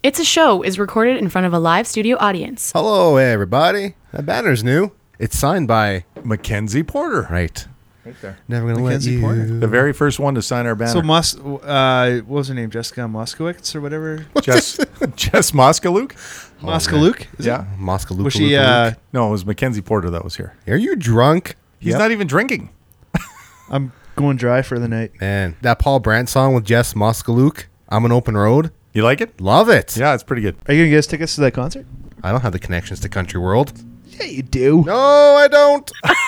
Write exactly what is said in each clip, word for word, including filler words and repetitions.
It's a Show is recorded in front of a live studio audience. Hello, everybody. That banner's new. It's signed by Mackenzie Porter. Right. Right there. Never gonna Mackenzie let you. Porter. The very first one to sign our banner. So, Mus- uh, what was her name? Jessica Moskowitz or whatever? Jess, Jess Moskaluk? Oh, Moskowitz? Is Yeah. it? Moscow. Was she, uh, No, it was Mackenzie Porter that was here. Are you drunk? He's Yep. not even drinking. I'm going dry for the night. Man, that Paul Brandt song with Jess Moskaluk, I'm an Open Road. You like it? Love it. Yeah, it's pretty good. Are you going to get us tickets to that concert? I don't have the connections to Country World. Yeah, you do. No, I don't.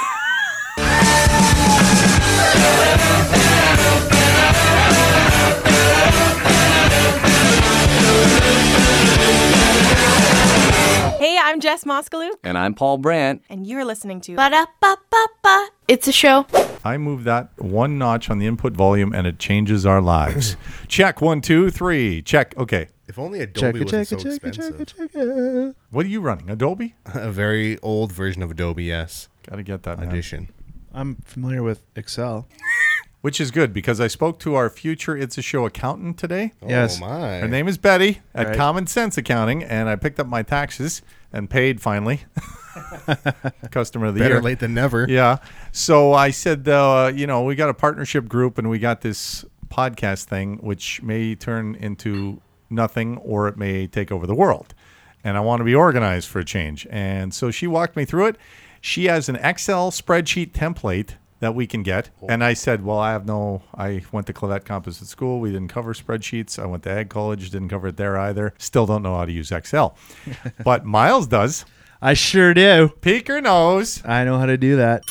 Hey, I'm Jess Moskaluk, And I'm Paul Brandt. and you're listening to Ba-da-ba-ba-ba. It's a Show. I moved that one notch on the input volume and it changes our lives. Check. One, two, three. Check. Okay. If only Check Adobe it, check wasn't it, so check it, check expensive. it, check it. What are you running? Adobe? A very old version of Adobe, yes. Got to get that. man. Edition. I'm familiar with Excel. Which is good because I spoke to our future It's a Show accountant today. Yes. Oh, my. Her name is Betty at Right. Common Sense Accounting, and I picked up my taxes and paid finally. Customer of the Better year. late than never. Yeah. So I said, uh, you know, we got a partnership group and we got this podcast thing, which may turn into nothing or it may take over the world. And I want to be organized for a change. And so she walked me through it. She has an Excel spreadsheet template that we can get. And I said, well, I have no, I went to Clavette Composite School. We didn't cover spreadsheets. I went to Ag College, didn't cover it there either. Still don't know how to use Excel. But Miles does. I sure do. Peeker knows. I know how to do that.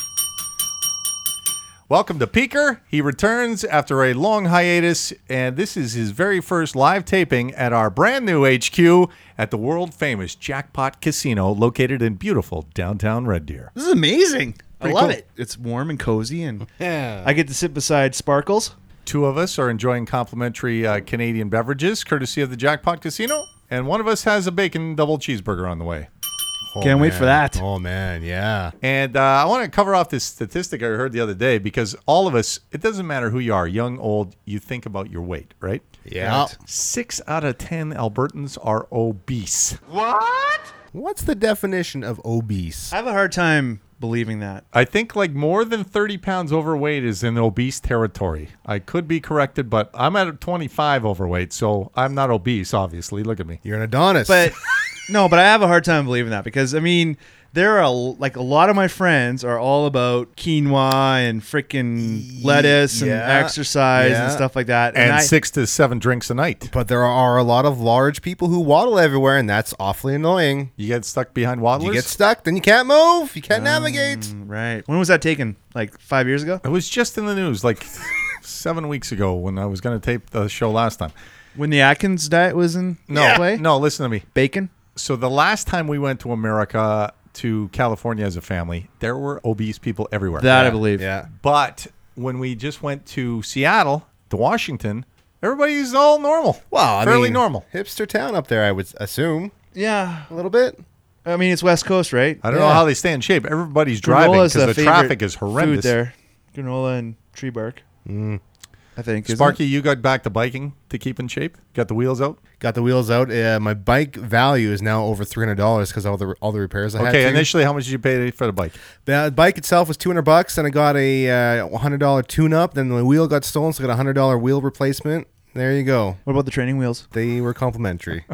Welcome to Peeker. He returns after a long hiatus, and this is his very first live taping at our brand new H Q at the world famous Jackpot Casino located in beautiful downtown Red Deer. This is amazing. Pretty I love cool. it. It's warm and cozy, and Yeah. I get to sit beside Sparkles. Two of us are enjoying complimentary uh, Canadian beverages courtesy of the Jackpot Casino, and one of us has a bacon double cheeseburger on the way. Oh, Can't wait man. for that. Oh, man. Yeah. And uh, I want to cover off this statistic I heard the other day because all of us, it doesn't matter who you are, young, old, you think about your weight, right? Yeah. Six out of ten Albertans are obese. What's the definition of obese? I have a hard time believing that. I think like more than thirty pounds overweight is in obese territory. I could be corrected, but I'm at twenty-five overweight, so I'm not obese, obviously. Look at me. You're an Adonis. But no, but I have a hard time believing that because I mean, there are a, like a lot of my friends are all about quinoa and freaking lettuce and Yeah, exercise yeah. and stuff like that. And I, six to seven drinks a night. But there are a lot of large people who waddle everywhere, and that's awfully annoying. You get stuck behind waddlers? You get stuck, then you can't move. You can't navigate. Mm, right. When was that taken? Like five years ago? It was just in the news like seven weeks ago when I was going to tape the show last time. When the Atkins diet was in No, play? no, listen to me. Bacon? So the last time we went to America, to California as a family, there were obese people everywhere. That I Yeah, believe. Yeah. But when we just went to Seattle, to Washington, everybody's all normal. Well, I fairly mean, normal. hipster town up there, I would assume. Yeah. A little bit. I mean, it's West Coast, right? I don't Yeah. know how they stay in shape. Everybody's driving Granola's because the favorite traffic is Food horrendous. there. Granola and tree bark. Mm. I think. isn't Sparky, it? you got back to biking to keep in shape? Got the wheels out? Got the wheels out. Uh, my bike value is now over three hundred dollars because of all the all the repairs I had. Okay, to. initially, how much did you pay for the bike? The bike itself was two hundred bucks, and I got a uh, one hundred dollar tune-up. Then the wheel got stolen, so I got a one hundred dollar wheel replacement. There you go. What about the training wheels? They were complimentary.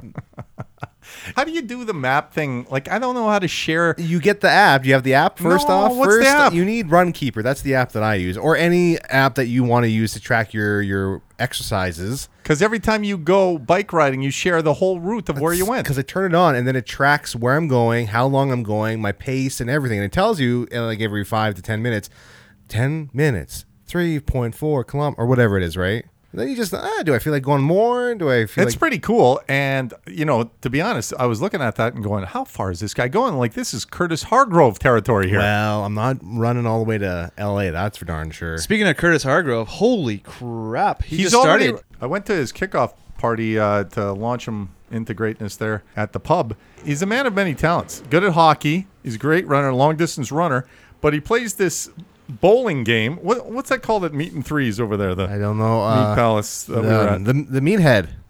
How do you do the map thing? Like, I don't know how to share. You get the app. You have the app first No, off. what's the first, app? you need Runkeeper. That's the app that I use, or any app that you want to use to track your your exercises. Because every time you go bike riding, you share the whole route of where you went. Because I turn it on, and then it tracks where I'm going, how long I'm going, my pace, and everything. And it tells you uh, like every five to ten minutes, ten minutes, three point four kilometers, or whatever it is, right? And then you just, ah, do I feel like going more? Do I feel It's like pretty cool. And, you know, to be honest, I was looking at that and going, how far is this guy going? Like, this is Curtis Hargrove territory here. Well, I'm not running all the way to L A. That's for darn sure. Speaking of Curtis Hargrove, holy crap. He He's just started. already, I went to his kickoff party uh, to launch him into greatness there at the pub. He's a man of many talents. Good at hockey. He's a great runner, long distance runner. But he plays this bowling game. What, what's that called at Meat and Threes over there? The I don't know. Meat Uh, Palace that we were the, at. the, the meathead.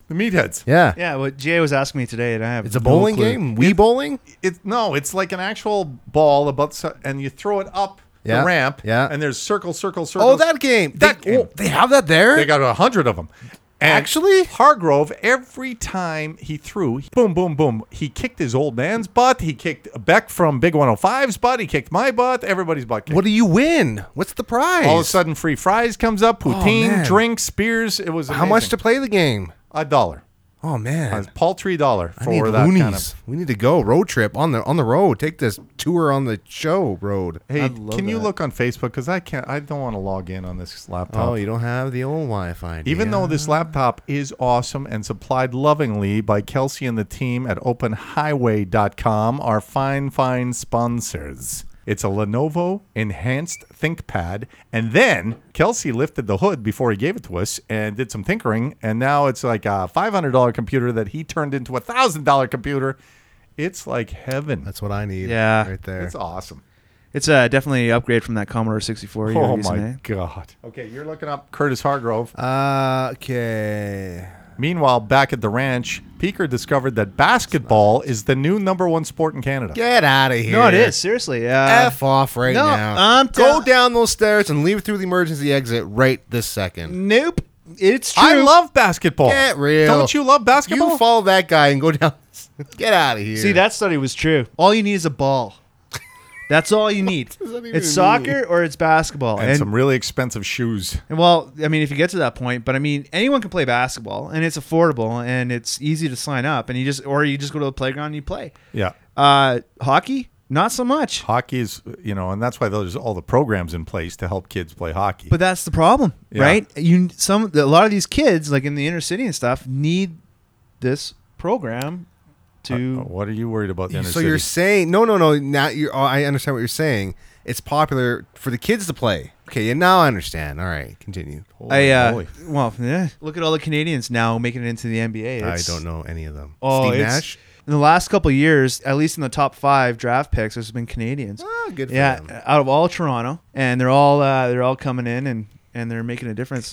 The meatheads. Yeah. Yeah, what Jay was asking me today, and I have It's a no bowling clue. game? Wii bowling? It's no, it's like an actual ball about, so- and you throw it up Yeah, the ramp. yeah. And there's circle, circle, circle. Oh, that game. That they, game. oh, they have that there? They got a hundred of them. And Actually? Hargrove, every time he threw, boom, boom, boom, he kicked his old man's butt. He kicked Beck from Big one oh five's butt. He kicked my butt. Everybody's butt kicked. What do you win? What's the prize? All of a sudden, free fries comes up, poutine, man. drinks, beers. It was How much to amazing. play the game? A dollar. Oh, man. A paltry dollar I need for that loonies. kind of. We need to go road trip on the on the road. Take this tour on the show road. Hey, I'd love can you that. look on Facebook? Because I can't. I don't want to log in on this laptop. Oh, you don't have the old Wi-Fi. do Even ya? though this laptop is awesome and supplied lovingly by Kelsey and the team at open highway dot com, our fine, fine sponsors. It's a Lenovo enhanced ThinkPad. And then Kelsey lifted the hood before he gave it to us and did some tinkering. And now it's like a five hundred dollars computer that he turned into a one thousand dollars computer. It's like heaven. That's what I need. Yeah. right there. It's awesome. It's uh, definitely an upgrade from that Commodore sixty-four. you were Oh, using, my eh? God. Okay, you're looking up Curtis Hargrove. Uh, okay. Meanwhile, back at the ranch, Peaker discovered that basketball is the new number one sport in Canada. Get out of here. No, it is seriously. Uh, F off right no, now. I'm Go tell- down those stairs and leave through the emergency exit right this second. Nope. It's true. I love basketball. Get real. Don't you love basketball? You follow that guy and go down. Get out of here. See, that study was true. All you need is a ball. That's all you need. does that even It's soccer or it's basketball. and, And, some really expensive shoes. and well, I mean, if you get to that point, but I mean, anyone can play basketball, and it's affordable, and it's easy to sign up, and you just or you just go to the playground and you play. Yeah. Uh, hockey, not so much. Hockey is, you know, and that's why there's all the programs in place to help kids play hockey. But that's the problem, Yeah. right? You some a lot of these kids, like in the inner city and stuff, need this program Uh, to. what are you worried about? The inner So city? you're saying no, no, no. Now you, oh, I understand what you're saying. It's popular for the kids to play. Okay, and now I understand. All right, continue. I uh, moly. well, yeah. Look at all the Canadians now making it into the N B A. I It's- don't know any of them. Oh, Steve it's- Nash. In the last couple of years, at least in the top five draft picks, there's been Canadians. Oh, good for yeah, them. out of all Toronto, and they're all uh, they're all coming in and, and they're making a difference.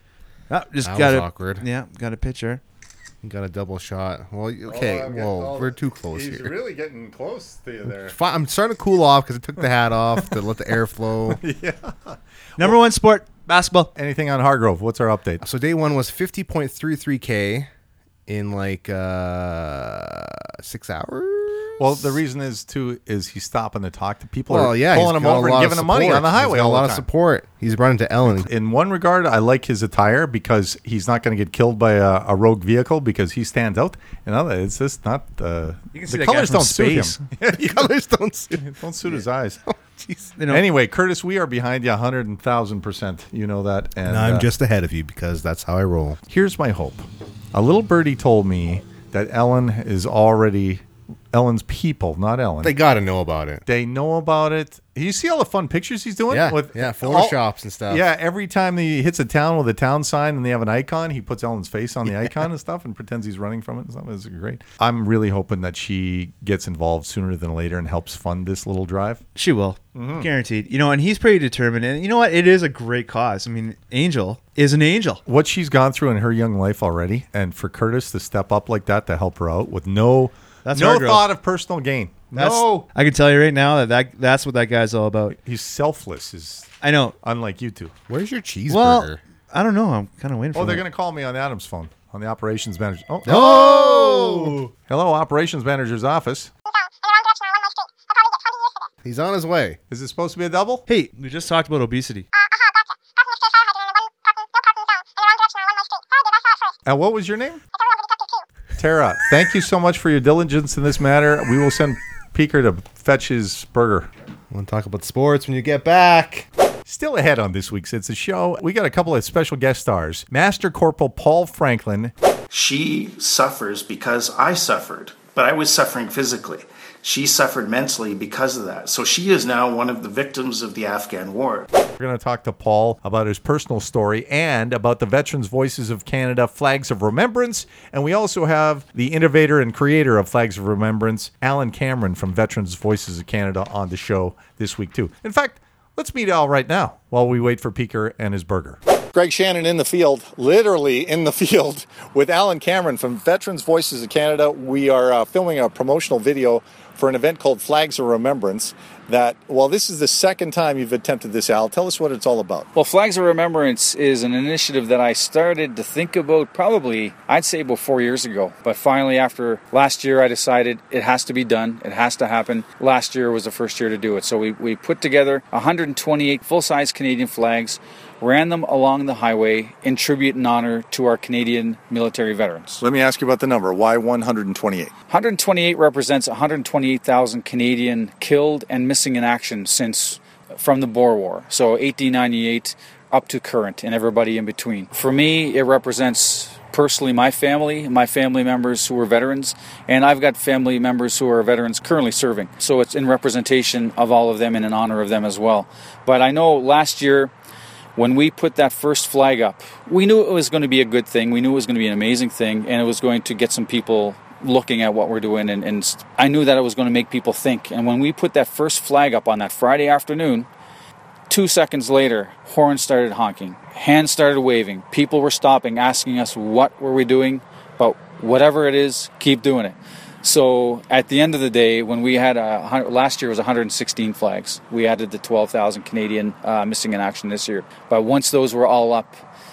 Oh, just That got was a, awkward. Yeah, got a picture. Got a double shot. Well, okay. Oh, I'm Whoa, getting- oh, we're too close He's here. really getting close to you there. Fi- I'm starting to cool off because I took the hat off to let the air flow. Number one sport, basketball. Anything on Hargrove? What's our update? So day one was fifty point three three K in like uh, six hours. Well, the reason is too is he's stopping to talk to people. Well, or yeah, pulling he's him got a over and lot of giving him money support. on the highway He's got all a lot the of time. support. He's running to Ellen. In one regard, I like his attire because he's not going to get killed by a, a rogue vehicle because he stands out. In other, it's just not uh, You can see the that guy colors from don't suit space. him. The colors don't suit. Don't suit his eyes. You know, Anyway, Curtis, we are behind you one hundred thousand percent. You know that. And And I'm uh, just ahead of you because that's how I roll. here's my hope. A little birdie told me that Ellen is already Ellen's people, not Ellen. They got to know about it. They know about it. You see all the fun pictures he's doing? Yeah, with yeah, all- photoshops and stuff. Yeah, every time he hits a town with a town sign and they have an icon, he puts Ellen's face on the icon and stuff and pretends he's running from it and stuff. It's great. I'm really hoping that she gets involved sooner than later and helps fund this little drive. she will, guaranteed. You know, and he's pretty determined. And you know what? It is a great cause. I mean, Angel is an angel. What she's gone through in her young life already, and for Curtis to step up like that to help her out with no, That's no our growth. thought of personal gain. That's, no, I can tell you right now that, that that's what that guy's all about. he's selfless. Is I know. unlike you two. Where's your cheeseburger? Well, I don't know. I'm kind of waiting for Oh, they're it. going to call me on Adam's phone, on the operations manager. Oh, oh, hello, operations manager's office. he's on his way. Is it supposed to be a double? Hey, we just talked about obesity. And what was your name? Tara. Thank you so much for your diligence in this matter. We will send Peaker to fetch his burger. Want to talk about sports when you get back? Still ahead on this week's It's a Show. We got a couple of special guest stars. Master Corporal Paul Franklin. She suffers because I suffered, but I was suffering physically. She suffered mentally because of that. So she is now one of the victims of the Afghan war. We're going to talk to Paul about his personal story and about the Veterans Voices of Canada Flags of Remembrance. And we also have the innovator and creator of Flags of Remembrance, Alan Cameron from Veterans Voices of Canada, on the show this week, too. In fact, let's meet Al right now while we wait for Peaker and his burger. Greg Shannon in the field, literally in the field, with Alan Cameron from Veterans Voices of Canada. We are uh, filming a promotional video for an event called Flags of Remembrance that, well, this is the second time you've attempted this, Al. Tell us what it's all about. Well, Flags of Remembrance is an initiative that I started to think about probably, I'd say about four years ago. But finally, after last year, I decided it has to be done. It has to happen. Last year was the first year to do it. So we, we put together one hundred twenty-eight full-size Canadian flags, ran them along the highway in tribute and honor to our Canadian military veterans. Let me ask you about the number. Why one hundred twenty-eight? one hundred twenty-eight represents one hundred twenty-eight thousand Canadian killed and missing in action since from the Boer War. So eighteen ninety-eight up to current and everybody in between. For me, it represents personally my family, my family members who are veterans, and I've got family members who are veterans currently serving. So it's in representation of all of them and in honor of them as well. But I know last year, when we put that first flag up, we knew it was going to be a good thing. We knew it was going to be an amazing thing, and it was going to get some people looking at what we're doing. And, and I knew that it was going to make people think. And when we put that first flag up on that Friday afternoon, two seconds later, horns started honking, hands started waving. People were stopping, asking us what were we doing, but whatever it is, keep doing it. So at the end of the day, when we had a, last year was one hundred sixteen flags. We added the twelve thousand Canadian uh, missing in action this year. But once those were all up,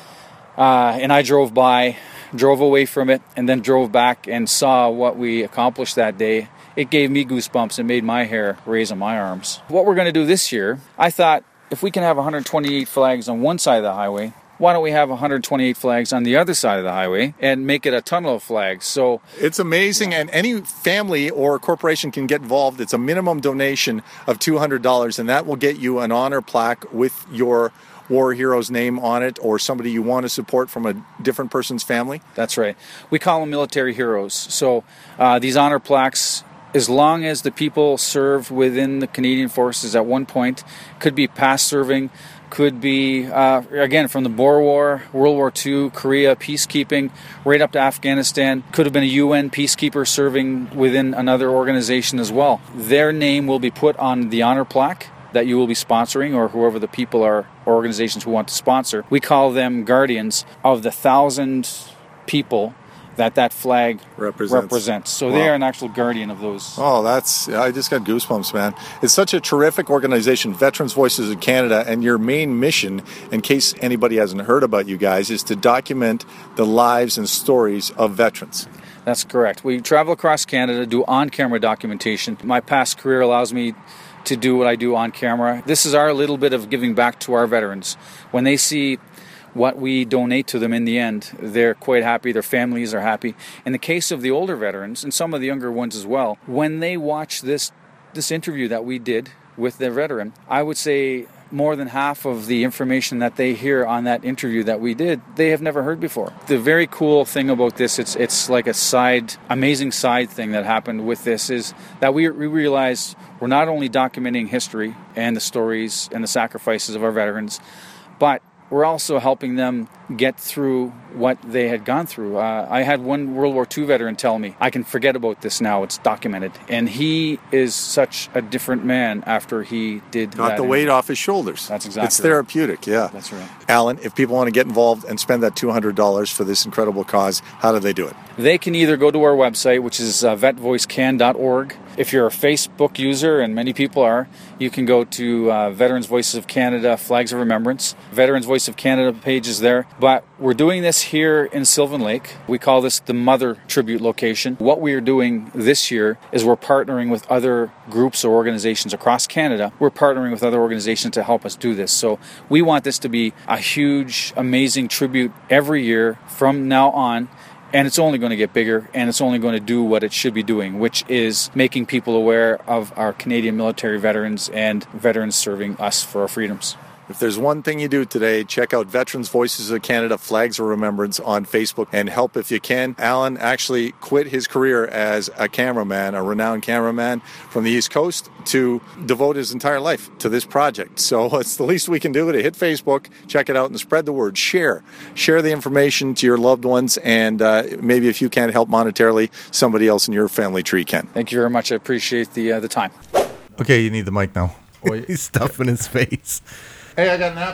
uh, and I drove by, drove away from it, and then drove back and saw what we accomplished that day, it gave me goosebumps and made my hair raise on my arms. What we're going to do this year, I thought if we can have one hundred twenty-eight flags on one side of the highway, why don't we have one hundred twenty-eight flags on the other side of the highway and make it a tunnel of flags? So it's amazing, and any family or corporation can get involved. It's a minimum donation of two hundred dollars, and that will get you an honor plaque with your war hero's name on it, or somebody you want to support from a different person's family. That's right. We call them military heroes. So uh, these honor plaques, as long as the people served within the Canadian Forces at one point, could be past serving, could be, uh, again, from the Boer War, World War Two, Korea, peacekeeping, right up to Afghanistan. Could have been a U N peacekeeper serving within another organization as well. Their name will be put on the honor plaque that you will be sponsoring, or whoever the people are, or organizations who want to sponsor. We call them guardians of the thousand people that that flag represents. represents. So wow. They are an actual guardian of those. Oh, that's, I just got goosebumps, man. It's such a terrific organization, Veterans Voices of Canada, and your main mission, in case anybody hasn't heard about you guys, is to document the lives and stories of veterans. That's correct. We travel across Canada, do on-camera documentation. My past career allows me to do what I do on camera. This is our little bit of giving back to our veterans. When they see what we donate to them in the end, they're quite happy, their families are happy. In the case of the older veterans, and some of the younger ones as well, when they watch this this interview that we did with their veteran, I would say more than half of the information that they hear on that interview that we did, they have never heard before. The very cool thing about this, it's it's like a side, amazing side thing that happened with this, is that we, we realized we're not only documenting history and the stories and the sacrifices of our veterans, but we're also helping them get through what they had gone through. Uh, I had one World War Two veteran tell me, I can forget about this now, it's documented. And he is such a different man after he did Got that. the weight off his shoulders. That's exactly It's therapeutic, right. yeah. That's right. Alan, if people want to get involved and spend that two hundred dollars for this incredible cause, how do they do it? They can either go to our website, which is uh, vet voice can dot org. If you're a Facebook user, and many people are, you can go to uh, Veterans Voices of Canada, Flags of Remembrance. Veterans Voice of Canada page is there. But we're doing this here in Sylvan Lake. We call this the Mother Tribute Location. What we are doing this year is we're partnering with other groups or organizations across Canada. We're partnering with other organizations to help us do this. So we want this to be a huge, amazing tribute every year from now on. And it's only going to get bigger, and it's only going to do what it should be doing, which is making people aware of our Canadian military veterans and veterans serving us for our freedoms. If there's one thing you do today, check out Veterans Voices of Canada, Flags of Remembrance on Facebook, and help if you can. Alan actually quit his career as a cameraman, a renowned cameraman from the East Coast, to devote his entire life to this project. So it's the least we can do to hit Facebook, check it out, and spread the word. Share. Share the information to your loved ones, and uh, maybe if you can't help monetarily, somebody else in your family tree can. Thank you very much. I appreciate the uh, the time. Okay, you need the mic now. He's stuffing his face. Hey, I got napkins.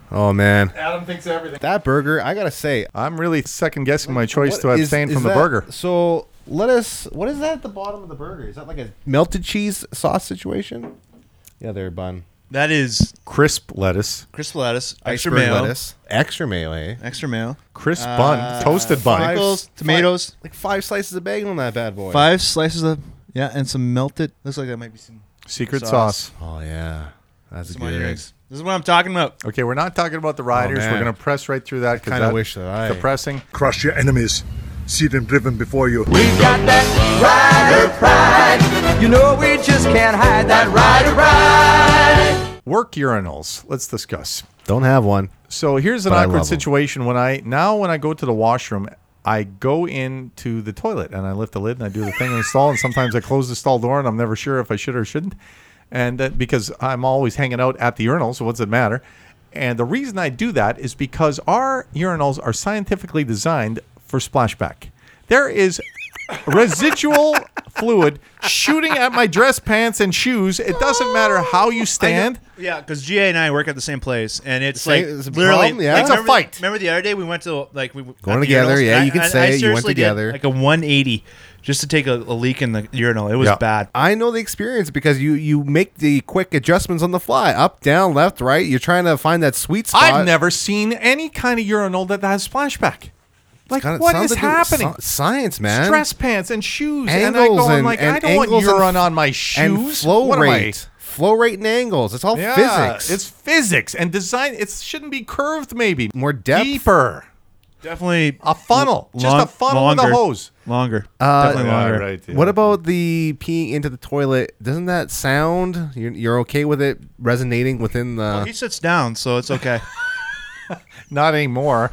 Oh man, Adam thinks everything. that burger! I gotta say, I'm really second guessing my choice what to is- abstain is from the that- burger. So lettuce. What is that at the bottom of the burger? Is that like a melted cheese sauce situation? Yeah, there, bun. That is Crisp lettuce, crisp lettuce, extra Iceberg mayo, lettuce, extra mayo, eh? extra mayo, crisp Uh, bun, toasted bun. five- pickles, tomatoes, Like five slices of bacon on that bad boy. five slices of yeah, and some melted. Looks like that might be some Secret sauce. sauce. Oh yeah, that's some good. onions. This is what I'm talking about. Okay, we're not talking about the riders. man. we're going to press right through that because Kinda that wish that I- depressing. Crush your enemies. See them driven before you. We've got that rider pride. You know we just can't hide that rider pride. Work urinals. Let's discuss. Don't have one. So here's an But I awkward love 'em. situation. When I now when I go to the washroom, I go into the toilet and I lift the lid and I do the thing in the stall. And sometimes I close the stall door and I'm never sure if I should or shouldn't. And uh, because I'm always hanging out at the urinal, so what's it matter? And the reason I do that is because our urinals are scientifically designed for splashback. There is residual fluid shooting at my dress pants and shoes. It doesn't matter how you stand. Yeah, because G A and I work at the same place, and it's Same- like it's a literally problem, yeah. like, It's a remember- fight. Remember the other day we went to like we Going at the together, urinals, yeah, and you can I- say I it, you went seriously did, together. like a one eighty just to take a, a leak in the urinal. It was Yeah. bad. I know the experience because you you make the quick adjustments on the fly, up, down, left, right. You're trying to find that sweet spot. I've never seen any kind of urinal that has splashback. Like, Kinda what sounds is like a happening? sci- science, man. Dress pants and shoes. and I Angles go, I'm and- like, and I don't want angles and urine f- on my and shoes. flow What am I- rate, flow rate and angles. It's all Yeah, physics. It's physics and design. It shouldn't be curved, maybe. More depth. Deeper. Definitely A funnel. L- Just long- a funnel longer. with a hose. Longer. Uh, Definitely Yeah, longer. right, yeah. What about the peeing into the toilet? Doesn't that sound? You're, you're okay with it resonating within the? Well, he sits down, so it's okay. Not anymore.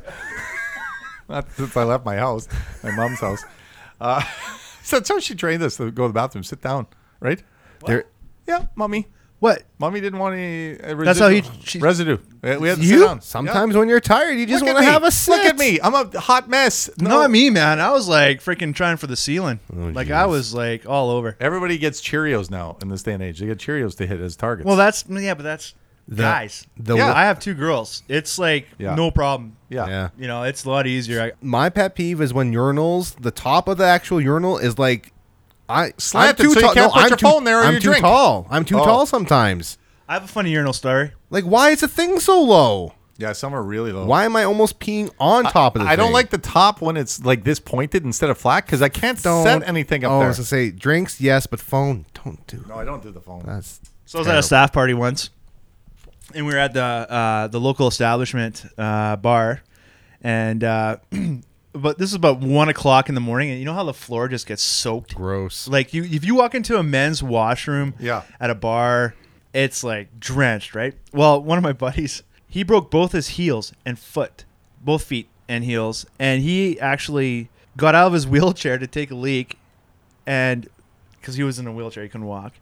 Not since I left my house, my mom's house. Uh, so that's how she trained us to go to the bathroom. Sit down, right? there, Yeah, mommy. What? Mommy didn't want any uh, That's how he- residue. she- residue. We we had to you sit down. sometimes when you're tired, you just Look at want to me. have a sit. Look at me. I'm a hot mess. No. Not me, man. I was like freaking trying for the ceiling. Oh, like jeez. I was like all over. Everybody gets Cheerios now in this day and age. They get Cheerios to hit as targets. Well, that's yeah, but that's The- guys. the- yeah, I have two girls. It's like Yeah. no problem. yeah. Yeah. You know, it's a lot easier. I, My pet peeve is when urinals, the top of the actual urinal is like, I Slanted, I'm too so you tall. can't no, put I'm your too, phone there or I'm your too drink. tall. I'm too Oh. tall sometimes. I have a funny urinal story. Like, why is the thing so low? Yeah, some are really low. Why am I almost peeing on top of the I don't thing? like the top when it's like this pointed instead of flat because I can't Don't set anything up oh, I there. was gonna say drinks, yes, but phone, don't do. No, I don't do the phone. That's So I was at a staff party once, and we were at the uh, the local establishment uh, bar, and uh, but this is about one o'clock in the morning, and you know how the floor just gets soaked. gross. Like you, if you walk into a men's washroom, Yeah. at a bar, it's like drenched, right? Well, one of my buddies, he broke both his heels and foot, both feet and heels, and he actually got out of his wheelchair to take a leak, and because he was in a wheelchair, he couldn't walk,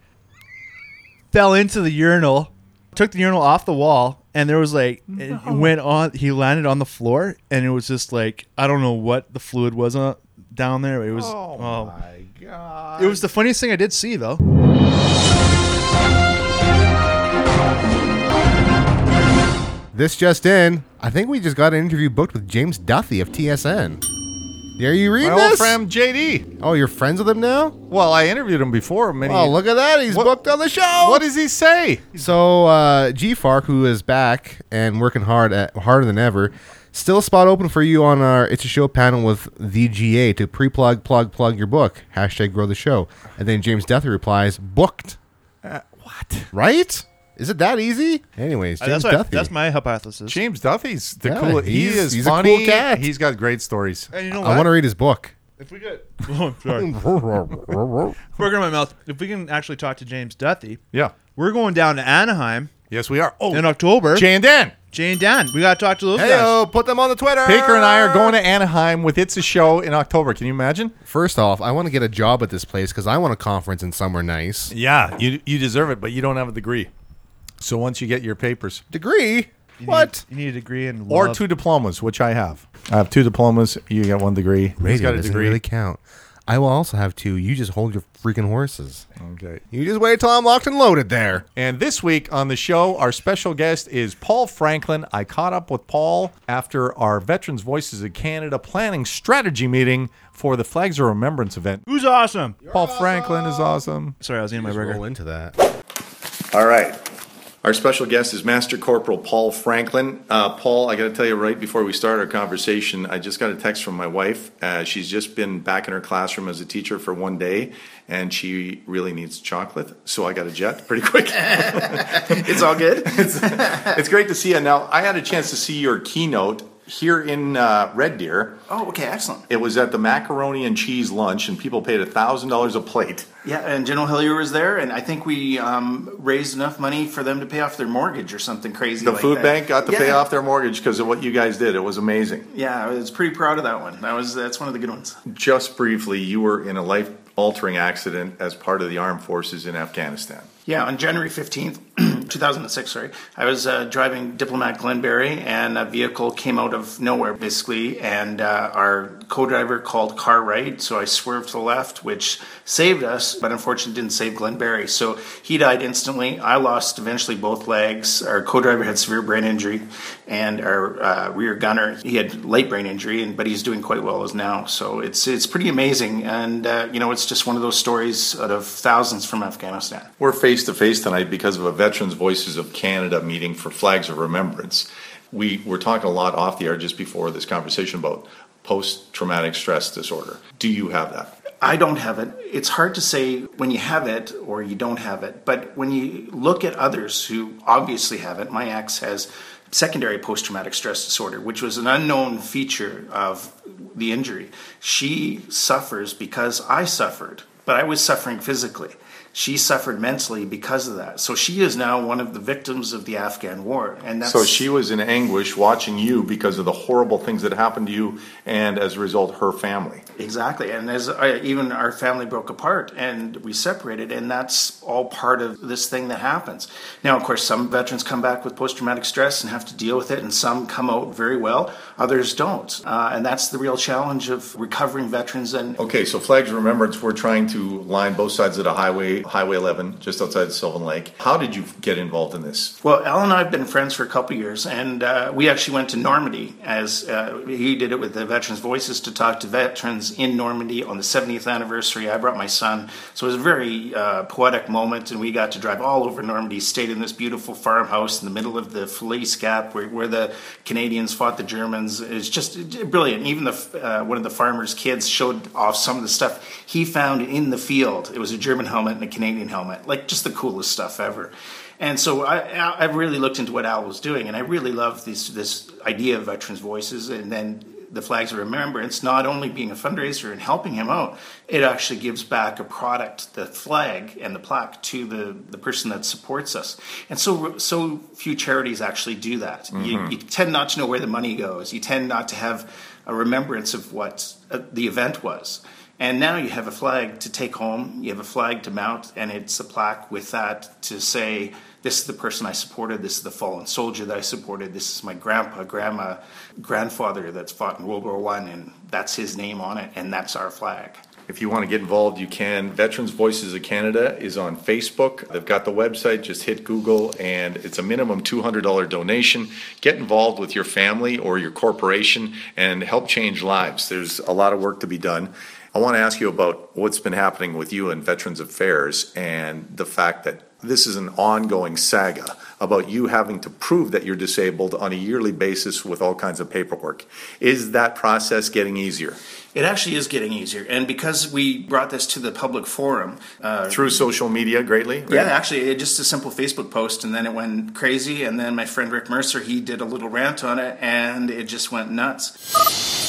fell into the urinal, took the urinal off the wall, and there was like it went on. He landed on the floor, and it was just like I don't know what the fluid was on down there. It was Oh, oh, my God. it was the funniest thing I did see though. This just in. I think we just got an interview booked with James Duthie of T S N. Are you reading My this? old friend J D. Oh, you're friends with him now? Well, I interviewed him before. Many. Oh, look at that. He's What- booked on the show. What does he say? So uh, G Fark, who is back and working hard at harder than ever, still a spot open for you on our It's a Show panel with the G A to pre-plug, plug, plug your book. Hashtag grow the show. And then James Duthie replies, booked. Uh, what? Right? Is it that easy? Anyways, Uh, James that's, what, Duthie. that's my hypothesis. James Duthie's the Yeah, cool. He he's- is he's a cool funny. cat. He's got great stories. And you know I what? want to read his book. If we get oh, sorry, burger in my mouth. If we can actually talk to James Duthie, Yeah. we're going down to Anaheim Yes, we are. Oh, in October. Jay and Dan. Jay and Dan, we got to talk to those Hey, guys. put them on the Twitter. Baker and I are going to Anaheim with It's a Show in October. Can you imagine? First off, I want to get a job at this place because I want a conference in somewhere nice. Yeah, you you deserve it, but you don't have a degree. So once you get your papers, Degree? You What? Need, you need a degree in or love. two diplomas, which I have. I have two diplomas. You got one degree. He's Radio got a doesn't degree. really count. I will also have two. You just hold your freaking horses. Okay. You just wait till I'm locked and loaded there. And this week on the show, our special guest is Paul Franklin. I caught up with Paul after our Veterans Voices of Canada planning strategy meeting for the Flags of Remembrance event. Who's awesome? You're Paul awesome. Franklin is awesome. Sorry, I was eating my just burger. Roll into that. All right. Our special guest is Master Corporal Paul Franklin. Uh, Paul, I got to tell you right before we start our conversation, I just got a text from my wife. Uh, she's just been back in her classroom as a teacher for one day, and she really needs chocolate. So I got a jet pretty quick. It's all good. it's, it's great to see you. Now, I had a chance to see your keynote here in uh, Red Deer. Oh, okay, excellent. It was at the macaroni and cheese lunch, and people paid one thousand dollars a plate. Yeah, and General Hillier was there, and I think we um, raised enough money for them to pay off their mortgage or something crazy The like food that. bank got to yeah. pay off their mortgage because of what you guys did. It was amazing. Yeah, I was pretty proud of that one. That was That's one of the good ones. Just briefly, you were in a life-altering accident as part of the armed forces in Afghanistan. Yeah, on January fifteenth, two thousand six, sorry, I was uh, driving Diplomat Glenberry, and a vehicle came out of nowhere, basically, and uh, our co-driver called car right, so I swerved to the left, which saved us, but unfortunately didn't save Glenberry. So he died instantly. I lost eventually both legs. Our co-driver had severe brain injury, and our uh, rear gunner, he had light brain injury, and but he's doing quite well as now. So it's it's pretty amazing, and uh, you know, it's just one of those stories out of thousands from Afghanistan. We're face-to-face tonight because of a Veterans Voices of Canada meeting for Flags of Remembrance. We were talking a lot off the air just before this conversation about post-traumatic stress disorder. Do you have that? I don't have it. It's hard to say when you have it or you don't have it. But when you look at others who obviously have it, my ex has secondary post-traumatic stress disorder, which was an unknown feature of the injury. She suffers because I suffered, but I was suffering physically. She suffered mentally because of that. So she is now one of the victims of the Afghan war. And that's, so she was in anguish watching you because of the horrible things that happened to you and, as a result, her family. Exactly. And as I, even our family broke apart and we separated, and that's all part of this thing that happens. Now, of course, some veterans come back with post-traumatic stress and have to deal with it, and some come out very well, others don't. Uh, and that's the real challenge of recovering veterans. And Okay, so Flags of Remembrance, we're trying to line both sides of the highway, Highway eleven, just outside of Sylvan Lake. How did you get involved in this? Well, Al and I have been friends for a couple of years, and uh, we actually went to Normandy as uh, he did it with the Veterans Voices to talk to veterans in Normandy on the seventieth anniversary. I brought my son, so it was a very uh, poetic moment, and we got to drive all over Normandy, stayed in this beautiful farmhouse in the middle of the Falaise Gap where, where the Canadians fought the Germans. It's just brilliant. Even the uh, one of the farmers' kids showed off some of the stuff he found in the field. It was a German helmet and a Canadian helmet, like just the coolest stuff ever. And so I, I really looked into what Al was doing, and I really loved this this idea of Veterans Voices, and then the Flags of Remembrance, not only being a fundraiser and helping him out, it actually gives back a product, the flag and the plaque, to the, the person that supports us. And so so few charities actually do that. Mm-hmm. You, you tend not to know where the money goes. You tend not to have a remembrance of what uh, the event was. And now you have a flag to take home, you have a flag to mount, and it's a plaque with that to say, this is the person I supported, this is the fallen soldier that I supported, this is my grandpa, grandma, grandfather that's fought in World War One, and that's his name on it, and that's our flag. If you want to get involved, you can. Veterans Voices of Canada is on Facebook. They've got the website. Just hit Google, and it's a minimum two hundred dollars donation. Get involved with your family or your corporation and help change lives. There's a lot of work to be done. I want to ask you about what's been happening with you in Veterans Affairs and the fact that this is an ongoing saga about you having to prove that you're disabled on a yearly basis with all kinds of paperwork. Is that process getting easier? It actually is getting easier, and because we brought this to the public forum uh, through social media greatly, right? Yeah, actually, it, just a simple Facebook post, and then it went crazy. And then my friend Rick Mercer, he did a little rant on it, and it just went nuts.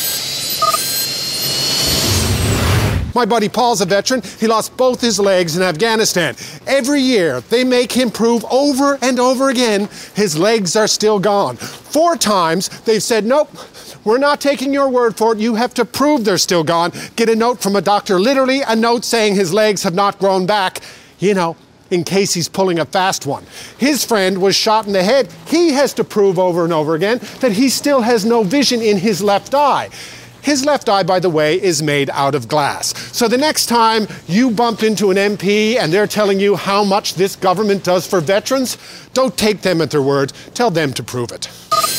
My buddy Paul's a veteran. He lost both his legs in Afghanistan. Every year, they make him prove over and over again his legs are still gone. Four times, they've said, nope, we're not taking your word for it. You have to prove they're still gone. Get a note from a doctor, literally a note saying his legs have not grown back, you know, in case he's pulling a fast one. His friend was shot in the head. He has to prove over and over again that he still has no vision in his left eye. His left eye, by the way, is made out of glass. So the next time you bump into an M P and they're telling you how much this government does for veterans, don't take them at their word. Tell them to prove it.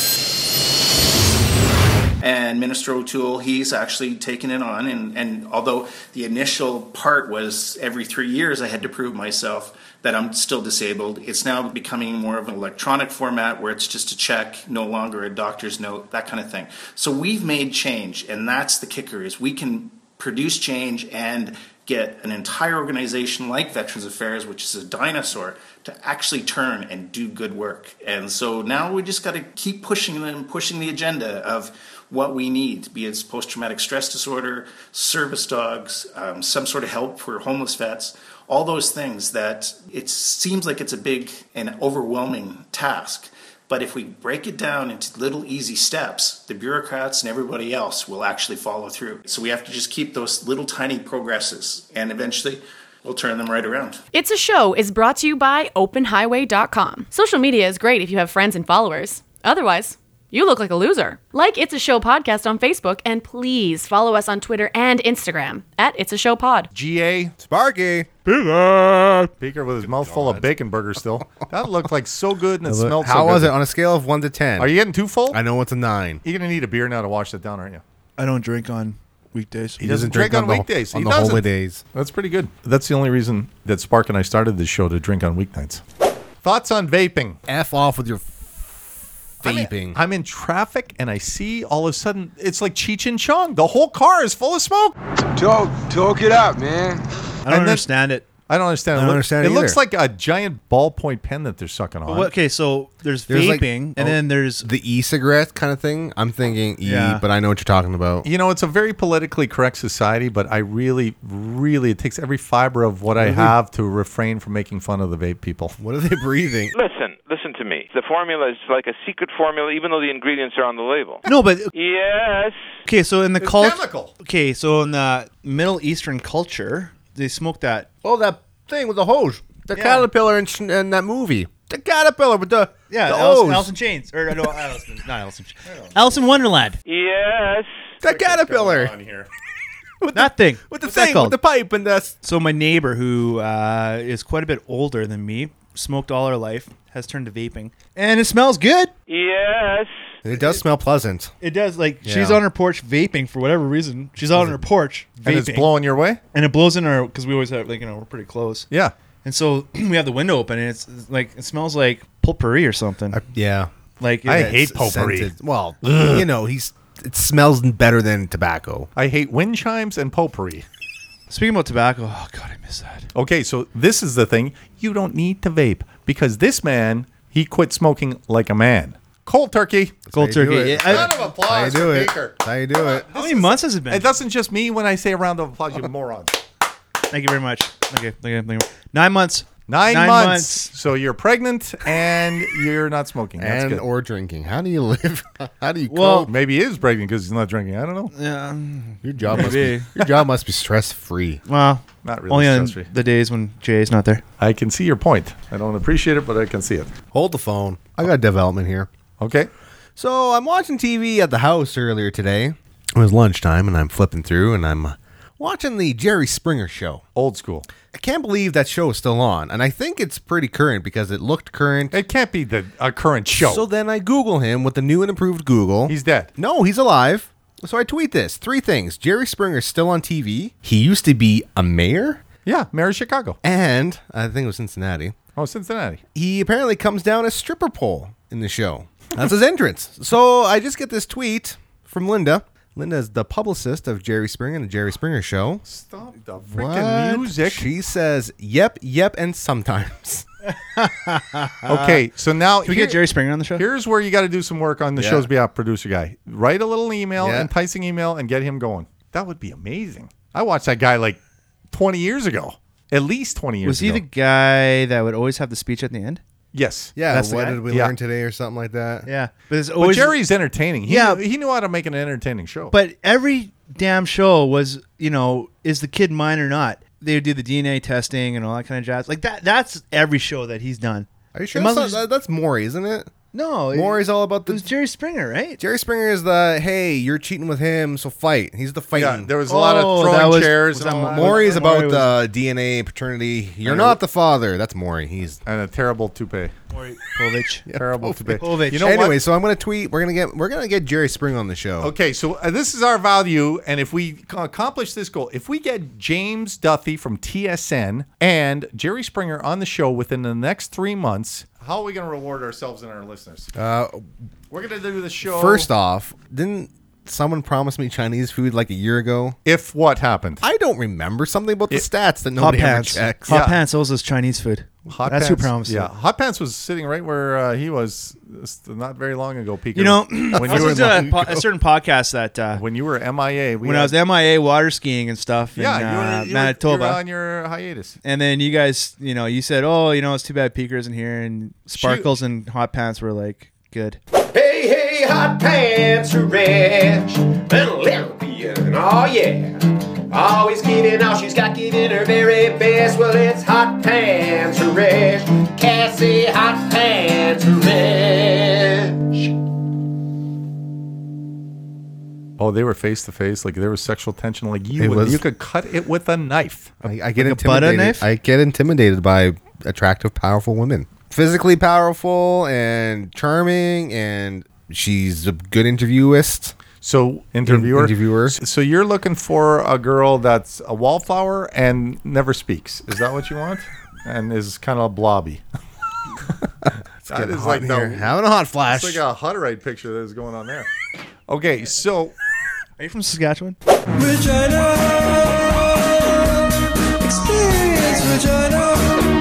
And Minister O'Toole, he's actually taken it on. And, and although the initial part was every three years I had to prove myself that I'm still disabled, it's now becoming more of an electronic format where it's just a check, no longer a doctor's note, that kind of thing. So we've made change, and that's the kicker, is we can produce change and get an entire organization like Veterans Affairs, which is a dinosaur, to actually turn and do good work. And so now we just got to keep pushing them, pushing the agenda of what we need, be it post-traumatic stress disorder, service dogs, um, some sort of help for homeless vets, all those things that it seems like it's a big and overwhelming task. But if we break it down into little easy steps, the bureaucrats and everybody else will actually follow through. So we have to just keep those little tiny progresses, and eventually we'll turn them right around. It's a Show is brought to you by open highway dot com. Social media is great if you have friends and followers. Otherwise, you look like a loser. Like It's a Show podcast on Facebook, and please follow us on Twitter and Instagram at It's a Show Pod. G A Sparky. Peter. Peter with his mouth full of bacon burgers still. That looked like so good and it smelled so good. How was it on a scale of one to ten? Are you getting too full? I know it's a nine. You're going to need a beer now to wash that down, aren't you? I don't drink on weekdays. He, doesn't, drink, on, the- weekdays. on he the doesn't. holidays. That's pretty good. That's the only reason that Spark and I started this show, to drink on weeknights. Thoughts on vaping? F off with your I'm in, vaping. I'm in traffic and I see all of a sudden it's like Cheech and Chong. The whole car is full of smoke. Talk, talk it out, man. I don't And then- understand it. I don't understand. I don't It look- understand It it looks either. like a giant ballpoint pen that they're sucking on. Well, okay, so there's, There's vaping, like- and oh, then there's the e-cigarette kind of thing. I'm thinking e, Yeah. but I know what you're talking about. You know, it's a very politically correct society, but I really, really, it takes every fiber of what I Mhm. have to refrain from making fun of the vape people. What are they breathing? Listen, listen to me. The formula is like a secret formula, even though the ingredients are on the label. no, but Yes. okay. So in the It's culture, chemical. okay, so in the Middle Eastern culture, they smoke that. Oh, that thing with the hose. The Yeah. caterpillar in, sh- in that movie. The caterpillar with the, Yeah, the Alice, hose. Alice in Chains, or no, Alice, in- not Alice in Chains. Alice in Wonderland. Yes. The caterpillar. That thing. With the What's that thing, called? with the pipe and the... So my neighbor, who uh, is quite a bit older than me, smoked all her life, has turned to vaping, and it smells good. Yes. It does smell pleasant. It does. Like Yeah. she's on her porch vaping for whatever reason. She's out on her porch vaping, And it's blowing your way? and it blows in our because we always have like you know we're pretty close. Yeah. And so we have the window open, and it's like it smells like potpourri or something. Yeah. Like I it- hate It's potpourri. scented. Well, you know, he's it smells better than tobacco. I hate wind chimes and potpourri. Speaking about tobacco, oh god, I miss that. Okay, so this is the thing. You don't need to vape because this man, he quit smoking like a man. Cold turkey. Cold That's how you do turkey. it. I- Round of applause How you do for it? Baker. How you do it? How many months has it been? It doesn't just me when I say a round of applause, you moron. Thank you very much. Okay, thank you, thank you. Nine months. Nine, Nine months. months. So you're pregnant and you're not smoking. That's And good. or drinking. How do you live? How do you Well- cope? Maybe he is pregnant because he's not drinking. I don't know. Yeah. Your job must be Maybe. your job must be stress free. Well, Not really only on stress-free. the days when Jay's not there. I can see your point. I don't appreciate it, but I can see it. Hold the phone. I got development here. Okay. So I'm watching T V at the house earlier today. It was lunchtime, and I'm flipping through, and I'm uh, watching the Jerry Springer show. Old school. I can't believe that show is still on, and I think it's pretty current because it looked current. It can't be the a current show. So then I Google him with the new and improved Google. He's dead. No, he's alive. So I tweet this. Three things. Jerry Springer's still on T V. He used to be a mayor. Yeah, Mayor of Chicago. And I think it was Cincinnati. Oh, Cincinnati. He apparently comes down a stripper pole in the show. That's his entrance. So I just get this tweet from Linda. Linda is the publicist of Jerry Springer and the Jerry Springer Show. Stop the freaking What? music. She says, yep, yep, and sometimes. Okay, so now Can we here- get Jerry Springer on the show? here's where you got to do some work on the Yeah. show's behalf, producer guy. Write a little email, Yeah. enticing email, and get him going. That would be amazing. I watched that guy like twenty years ago. At least twenty years Was he ago. the guy that would always have the speech at the end? Yes. Yeah, That's the what guy? did we Yeah. learn today or something like that? Yeah, but it's But always Jerry's entertaining. He Yeah. knew, he knew how to make an entertaining show. But every damn show was, you know, is the kid mine or not? They would do the D N A testing and all that kind of jazz. Like that. That's every show that he's done. Are you sure? It must That's, have not- that's Maury, isn't it? No, Maury's all about the. It was Jerry Springer, right? Jerry Springer is the hey, you're cheating with him, so fight. He's the fighting. Yeah, there was a lot of Oh, throwing that was- chairs. was and that all that. Maury is Maury about was- the D N A paternity. You're And not a- the father. That's Maury. He's and a terrible toupee. Maury Povich. Terrible toupee. Povich. You know anyway, what? so I'm gonna tweet. We're gonna get we're gonna get Jerry Springer on the show. Okay, so uh, this is our value, and if we c- accomplish this goal, if we get James Duthie from T S N and Jerry Springer on the show within the next three months, how are we going to reward ourselves and our listeners? Uh, We're going to do the show. first off, didn't someone promise me Chinese food like a year ago? If what happened? I don't remember something about the It- stats that Hot nobody ever Pants. checks. Hot Yeah. Pants owes us Chinese food. Hot That's Pants, who promised Yeah, it. Hot Pants was sitting right where uh, he was s- not very long ago, Peter. You know, when I you was were listening to a, po- a certain podcast that uh, when you were M I A. We when I had- was M I A water skiing and stuff yeah, in you were, uh, you were- you Manitoba. were on your hiatus. And then you guys, you know, you said, "Oh, you know, it's too bad Peeker isn't here." And Sparkles and Hot Pants were like, "Good." Hey, hey, hot pants are rich. Little lesbian, oh yeah. Always giving all she's got, giving her very best. Well, it's hot pants are rich. Cassie, hot pants are rich. Oh, they were face to face, like there was sexual tension. Like you, It would, was- you could cut it with a knife. I, I get Like a butter intimidated. knife? I get intimidated by attractive, powerful women. Physically powerful and charming, and she's a good interviewist. So interviewer, interviewer. So you're looking for a girl that's a wallflower and never speaks. Is that what you want? And is kind of blobby. That getting is hot like in the, here. Having a hot flash. It's like a Hutterite picture that is going on there. Okay, so Are you from Saskatchewan? Regina. Experience Regina.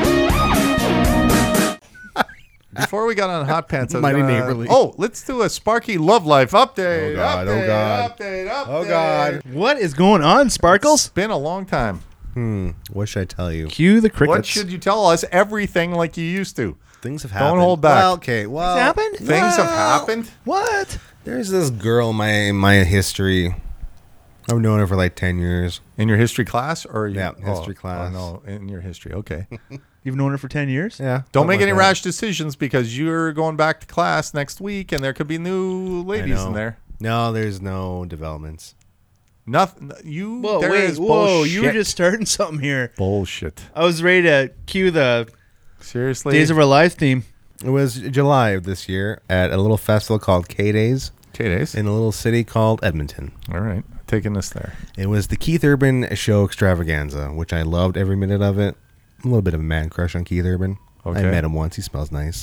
before we got on Hot Pants, I was Mighty gonna- Neighborly. Oh, let's do a Sparky Love Life update. Oh, God, oh, update, God. Update, update. Oh, God. What is going on, Sparkles? It's been a long time. Hmm. What should I tell you? Cue the crickets. What should you tell us? Everything like you used to. Things have Don't happened. hold back. Well, okay. Well, What's happened? Things have Well, happened. What? There's this girl in my in my history. I've known her for like ten years. In your history class, or you, Yeah, oh, history class. Oh, no, in your history. Okay. You've known her for ten years? Yeah. Don't something make like any that. rash decisions because you're going back to class next week, and there could be new I ladies know. in there. No, there's no developments. Nothing. You. Whoa, there wait, is whoa, you were bullshit. just starting something here. bullshit. I was ready to cue the Seriously. Days of Our Lives theme. It was July of this year at a little festival called K-Days K-Days. in a little city called Edmonton. All right. Taking this there. It was the Keith Urban Show Extravaganza, which I loved every minute of it. A little bit of a man crush on Keith Urban. Okay. I met him once. He smells nice.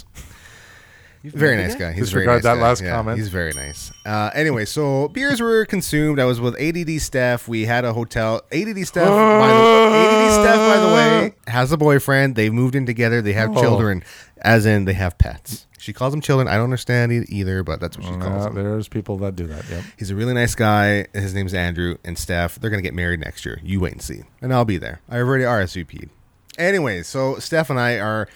Very nice guy. He's a very Disregard nice that guy. last Yeah, comment. He's very nice. Uh, anyway, so beers were consumed. I was with A D D Steph. We had a hotel. A D D Steph, by the, A D D Steph, by the way, has a boyfriend. They moved in together. They have Oh. children, as in they have pets. She calls them children. I don't understand it either, but that's what she calls Uh, them. there's people that do that. Yep. He's a really nice guy. His name's Andrew and Steph. They're going to get married next year. You wait and see. And I'll be there. I already R S V P'd. Anyway, so Steph and I are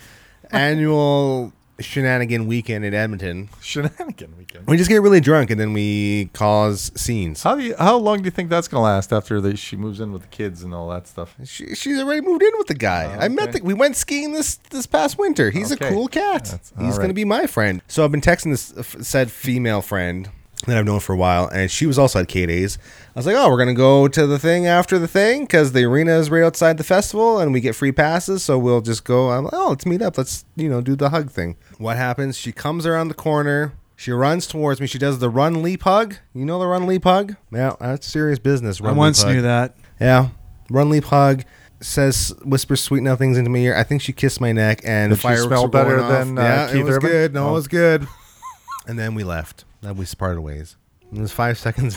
annual shenanigan weekend in Edmonton. Shenanigan weekend. We just get really drunk and then we cause scenes. How do you, how long do you think that's gonna last after the, she moves in with the kids and all that stuff? She, she's already moved in with the guy. Oh, I met okay. the, we went skiing this this past winter. He's Okay. a cool cat. That's- all He's right. going to be my friend. So I've been texting this uh, f- said female friend that I've known for a while, and she was also at K-Days. I was like, oh, we're going to go to the thing after the thing because the arena is right outside the festival and we get free passes, so we'll just go. I'm like, oh, let's meet up. Let's, you know, do the hug thing. What happens? She comes around the corner. She runs towards me. She does the run, leap, hug. You know the run, leap, hug? Yeah, that's serious business. I Run, once leap, hug. knew that. Yeah. Run, leap, hug. Says, whispers sweet nothings into my ear. I think she kissed my neck, and Did she fireworks smell were going better off. than, uh, yeah, Keith it was Urban? good. No, Oh. it was good. And then we left. Then we parted ways. It was five seconds.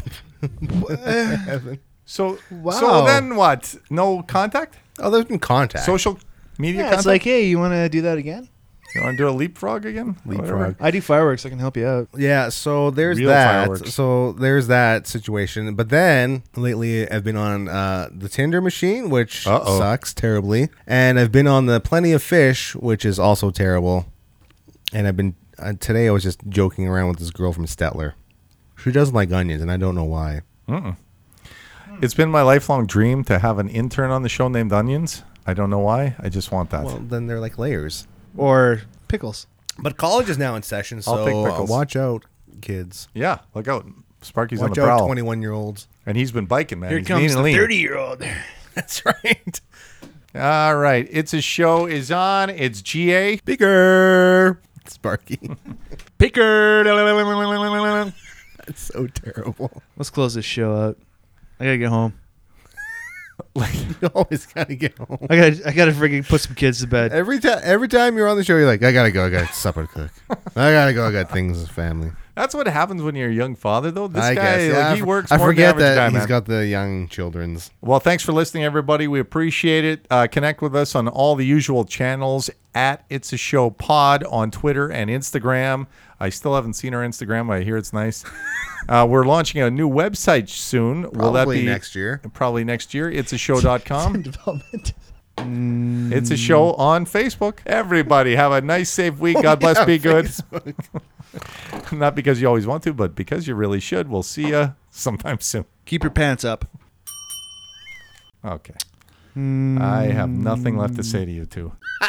So Wow. so then what? No contact? Oh, there's been contact. Social media Yeah, contact? it's like, hey, you want to do that again? You want to do a leapfrog again? Or whatever? Leapfrog. I do fireworks. I can help you out. Yeah, so there's Real that. fireworks. So there's that situation. But then lately, I've been on uh, the Tinder machine, which Uh-oh. sucks terribly, and I've been on the Plenty of Fish, which is also terrible. And I've been uh, today. I was just joking around with this girl from Stettler. She doesn't like onions, and I don't know why. Mm-mm. It's been my lifelong dream to have an intern on the show named Onions. I don't know why. I just want that. Well, then they're like layers. Or pickles. But college is now in session, I'll so take uh, pickles. watch out, kids. Yeah, look out. Sparky's on Watch the out, prowl. twenty-one-year-olds. And he's been biking, man. Here He's comes mean the and lean. thirty-year-old. That's right. All right. It's a Show is on. It's G A. Bigger. Sparky. Picker. That's so terrible. Let's close this show out. I gotta get home. Like you always gotta get home. I gotta, I gotta freaking put some kids to bed. Every time, every time you're on the show, you're like, I gotta go. I got supper to cook. I gotta go. I got things as family. That's what happens when you're a young father, though. This I guy, guess, yeah, like, I he for- works I more forget than the average that guy, he's man. got the young children's. Well, thanks for listening, everybody. We appreciate it. Uh, connect with us on all the usual channels at It's a Show Pod on Twitter and Instagram. I still haven't seen our Instagram. I hear it's nice. Uh, we're launching a new website soon. Will that Probably be next year. Probably next year. It's a show dot com. Development. It's a show on Facebook. Everybody have a nice, safe week. God bless. Yeah, be good. Facebook. Not because you always want to, but because you really should. We'll see you sometime soon. Keep your pants up. Okay. I have nothing left to say to you two.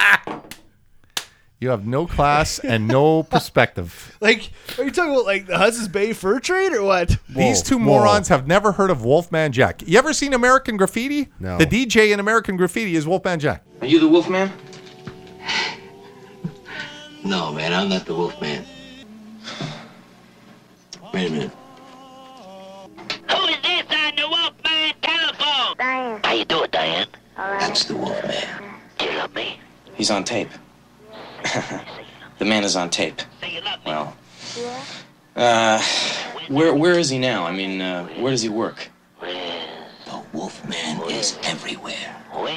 You have no class and no perspective. Like, are you talking about like the Hudson's Bay fur trade or what? These two whoa. morons have never heard of Wolfman Jack. You ever seen American Graffiti? No. The D J in American Graffiti is Wolfman Jack. Are you the Wolfman? No, man, I'm not the Wolfman. Wait a minute. Who is this on the Wolfman telephone? Diane. How you doing, Diane? That's the Wolfman. Do you love me? He's on tape. The man is on tape. Say you love me. Well, uh, where where is he now? I mean, uh, where does he work? The Wolfman is everywhere. Where?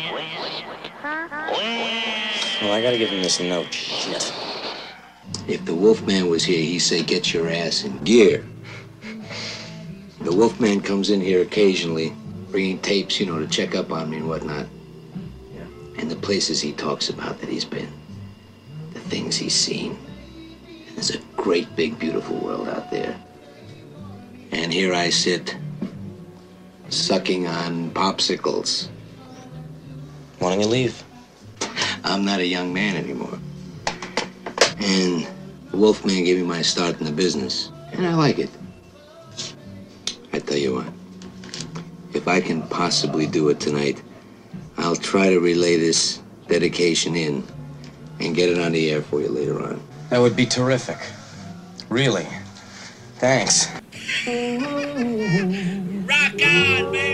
Well, I gotta give him this note. Shit. If the Wolfman was here, he'd say, get your ass in gear. The Wolfman comes in here occasionally, bringing tapes, you know, to check up on me and whatnot. And the places he talks about that he's been. The things he's seen. There's a great, big, beautiful world out there. And here I sit, sucking on popsicles. Why don't you leave? I'm not a young man anymore. And the Wolfman gave me my start in the business. And I like it. I tell you what, if I can possibly do it tonight, I'll try to relay this dedication in and get it on the air for you later on. That would be terrific. Really. Thanks. Rock on, man!